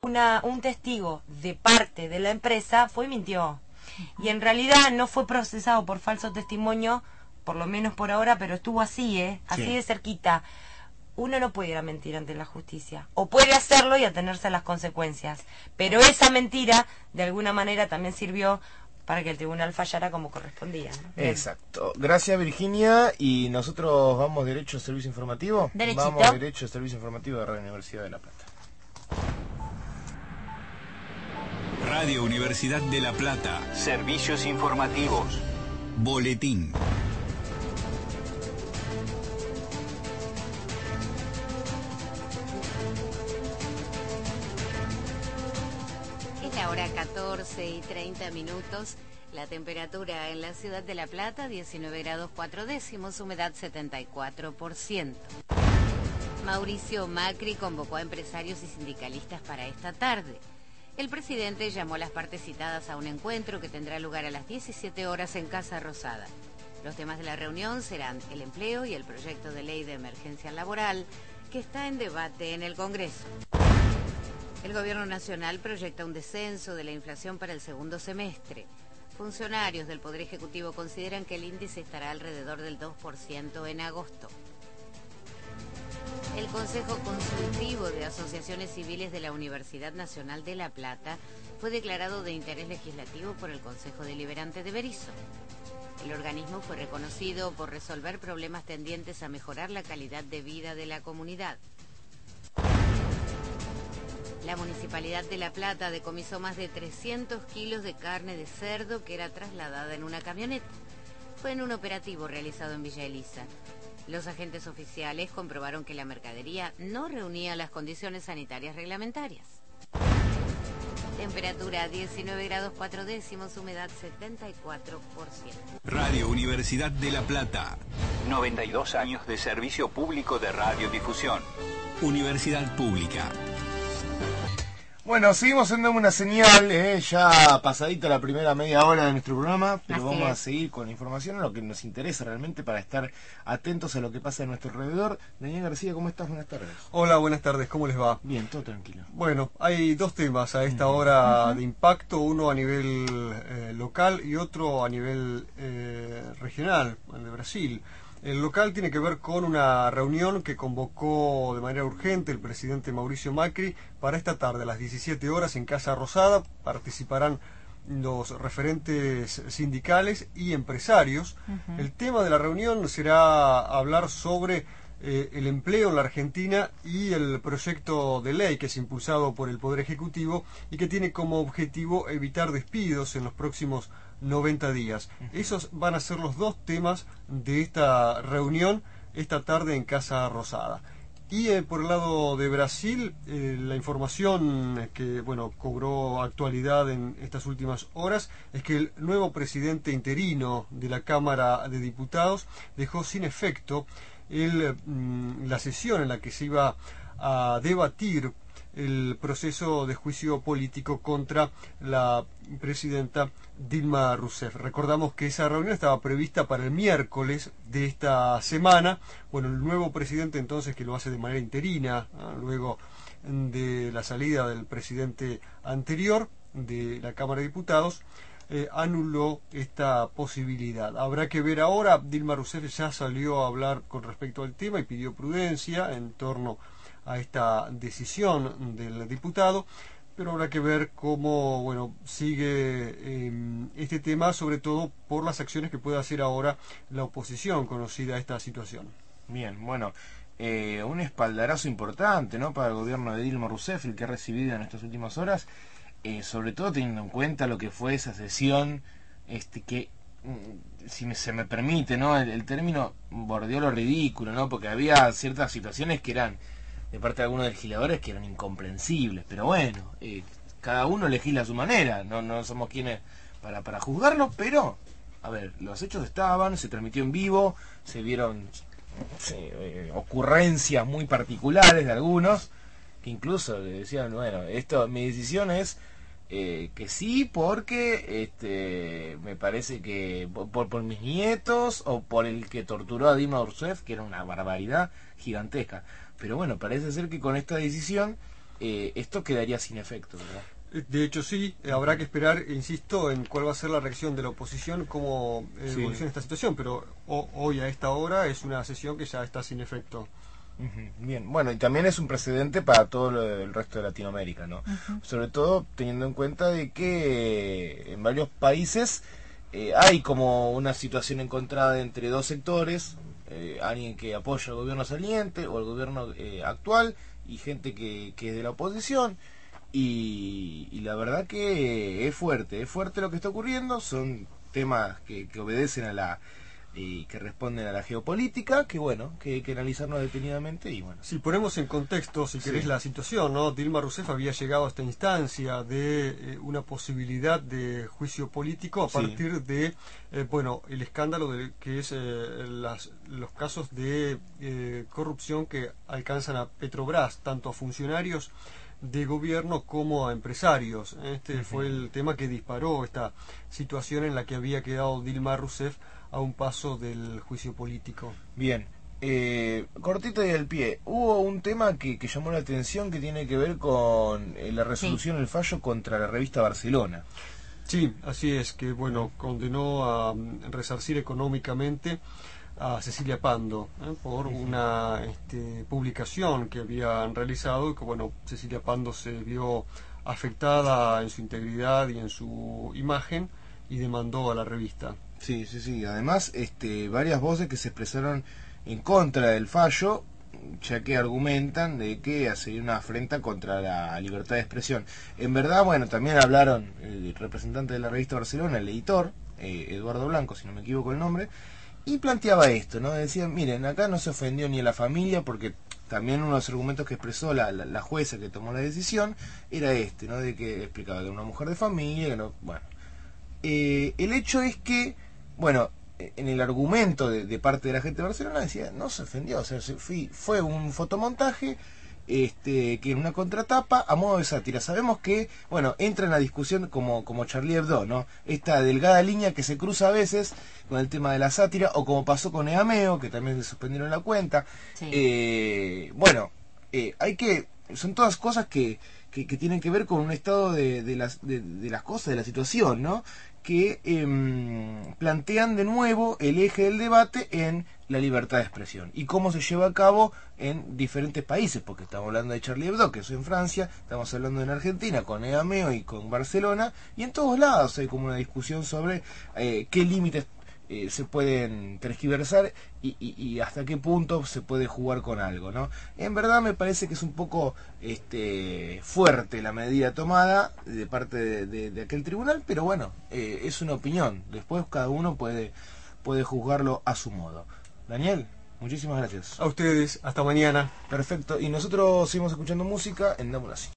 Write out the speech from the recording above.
un testigo de parte de la empresa fue y mintió. Y en realidad no fue procesado por falso testimonio, por lo menos por ahora, pero estuvo así, así Sí. de cerquita. Uno no puede ir a mentir ante la justicia, o puede hacerlo y atenerse a las consecuencias, pero esa mentira de alguna manera también sirvió para que el tribunal fallara como correspondía, ¿no? Exacto. Gracias, Virginia. Y nosotros vamos derecho a servicio informativo. Derechito. Vamos derecho a servicio informativo de Radio Universidad de La Plata. Radio Universidad de La Plata. Servicios informativos. Boletín. Es la hora 14:30. La temperatura en la ciudad de La Plata, 19 grados 4 décimos, humedad 74%. Mauricio Macri convocó a empresarios y sindicalistas para esta tarde. El presidente llamó a las partes citadas a un encuentro que tendrá lugar a las 17 horas en Casa Rosada. Los temas de la reunión serán el empleo y el proyecto de ley de emergencia laboral que está en debate en el Congreso. El Gobierno Nacional proyecta un descenso de la inflación para el segundo semestre. Funcionarios del Poder Ejecutivo consideran que el índice estará alrededor del 2% en agosto. El Consejo Consultivo de Asociaciones Civiles de la Universidad Nacional de La Plata fue declarado de interés legislativo por el Consejo Deliberante de Berisso. El organismo fue reconocido por resolver problemas tendientes a mejorar la calidad de vida de la comunidad. La Municipalidad de La Plata decomisó más de 300 kilos de carne de cerdo que era trasladada en una camioneta. Fue en un operativo realizado en Villa Elisa. Los agentes oficiales comprobaron que la mercadería no reunía las condiciones sanitarias reglamentarias. Temperatura 19 grados 4 décimos, humedad 74%. Radio Universidad de La Plata. 92 años de servicio público de radiodifusión. Universidad Pública. Bueno, seguimos en Dame una Señal, ya pasadita la primera media hora de nuestro programa, pero Así vamos a es. seguir con la información, lo que nos interesa realmente para estar atentos a lo que pasa a nuestro alrededor. Daniel García, ¿cómo estás? Buenas tardes. Hola, buenas tardes, ¿cómo les va? Bien, todo tranquilo. Bueno, hay dos temas a esta hora de impacto, uno a nivel local y otro a nivel regional, el de Brasil. El local tiene que ver con una reunión que convocó de manera urgente el presidente Mauricio Macri para esta tarde a las 17 horas en Casa Rosada. Participarán los referentes sindicales y empresarios. El tema de la reunión será hablar sobre el empleo en la Argentina y el proyecto de ley que es impulsado por el Poder Ejecutivo y que tiene como objetivo evitar despidos en los próximos 90 días. Esos van a ser los dos temas de esta reunión esta tarde en Casa Rosada. Y por el lado de Brasil, la información que cobró actualidad en estas últimas horas es que el nuevo presidente interino de la Cámara de Diputados dejó sin efecto la sesión en la que se iba a debatir el proceso de juicio político contra la presidenta Dilma Rousseff. Recordamos que esa reunión estaba prevista para el miércoles de esta semana. Bueno, el nuevo presidente entonces, que lo hace de manera interina, luego de la salida del presidente anterior de la Cámara de Diputados, anuló esta posibilidad. Habrá que ver ahora. Dilma Rousseff ya salió a hablar con respecto al tema y pidió prudencia en torno a esta decisión del diputado, pero habrá que ver cómo sigue este tema, sobre todo por las acciones que puede hacer ahora la oposición conocida a esta situación. Bien, un espaldarazo importante, ¿no?, para el gobierno de Dilma Rousseff, el que ha recibido en estas últimas horas, sobre todo teniendo en cuenta lo que fue esa sesión, que, si se me permite, ¿no?, el término bordeó lo ridículo, ¿no?, porque había ciertas situaciones que eran, de parte de algunos legisladores, que eran incomprensibles, pero bueno, cada uno legisla a su manera, no somos quienes para juzgarlo, pero, a ver, los hechos estaban, se transmitió en vivo, se vieron ocurrencias muy particulares de algunos, que incluso le decían, mi decisión es que sí, porque me parece que por mis nietos o por el que torturó a Dilma Rousseff, que era una barbaridad gigantesca. Pero bueno, parece ser que con esta decisión esto quedaría sin efecto, ¿verdad? De hecho sí, habrá que esperar, insisto, en cuál va a ser la reacción de la oposición, cómo evoluciona esta situación, pero hoy a esta hora es una sesión que ya está sin efecto. Bien, bueno, y también es un precedente para todo el resto de Latinoamérica, ¿no? Sobre todo teniendo en cuenta de que en varios países hay como una situación encontrada entre dos sectores, alguien que apoya al gobierno saliente o al gobierno actual y gente que es de la oposición. Y la verdad que es fuerte lo que está ocurriendo, son temas que obedecen a la que responden a la geopolítica, que bueno, que hay que analizarnos detenidamente y bueno. Si ponemos en contexto, si querés, la situación, ¿no? Dilma Rousseff había llegado a esta instancia de una posibilidad de juicio político a partir de, bueno, el escándalo de que es los casos de corrupción que alcanzan a Petrobras, tanto a funcionarios de gobierno como a empresarios. Este fue el tema que disparó esta situación en la que había quedado Dilma Rousseff a un paso del juicio político. Bien, cortito y al pie, hubo un tema que llamó la atención que tiene que ver con la resolución, el fallo contra la revista Barcelona. Sí, así es, que bueno, condenó a resarcir económicamente a Cecilia Pando por una publicación que habían realizado y que bueno, Cecilia Pando se vio afectada en su integridad y en su imagen y demandó a la revista. Sí, además varias voces que se expresaron en contra del fallo, ya que argumentan de que hace una afrenta contra la libertad de expresión. En verdad, bueno, también hablaron el representante de la revista Barcelona, el editor, Eduardo Blanco, si no me equivoco el nombre, y planteaba esto, ¿no? Decían, miren, acá no se ofendió ni a la familia, porque también uno de los argumentos que expresó la jueza que tomó la decisión era ¿no? De que explicaba que era una mujer de familia, que no, bueno. El hecho es que, bueno, en el argumento de parte de la gente de Barcelona decía, no se ofendió, o sea, fue un fotomontaje que en una contratapa a modo de sátira. Sabemos que, bueno, entra en la discusión como Charlie Hebdo, ¿no? Esta delgada línea que se cruza a veces con el tema de la sátira, o como pasó con Eameo, que también le suspendieron la cuenta. Sí. Bueno, son todas cosas que tienen que ver con un estado de las cosas, de la situación, ¿no? Que plantean de nuevo el eje del debate en la libertad de expresión y cómo se lleva a cabo en diferentes países, porque estamos hablando de Charlie Hebdo, que es en Francia, estamos hablando en Argentina con Eameo y con Barcelona, y en todos lados hay como una discusión sobre qué límites se pueden tergiversar y hasta qué punto se puede jugar con algo, ¿no? En verdad me parece que es un poco fuerte la medida tomada de parte de aquel tribunal, pero bueno, es una opinión. Después cada uno puede juzgarlo a su modo. Daniel, muchísimas gracias. A ustedes, hasta mañana. Perfecto, y nosotros seguimos escuchando música en Dámoslo Así.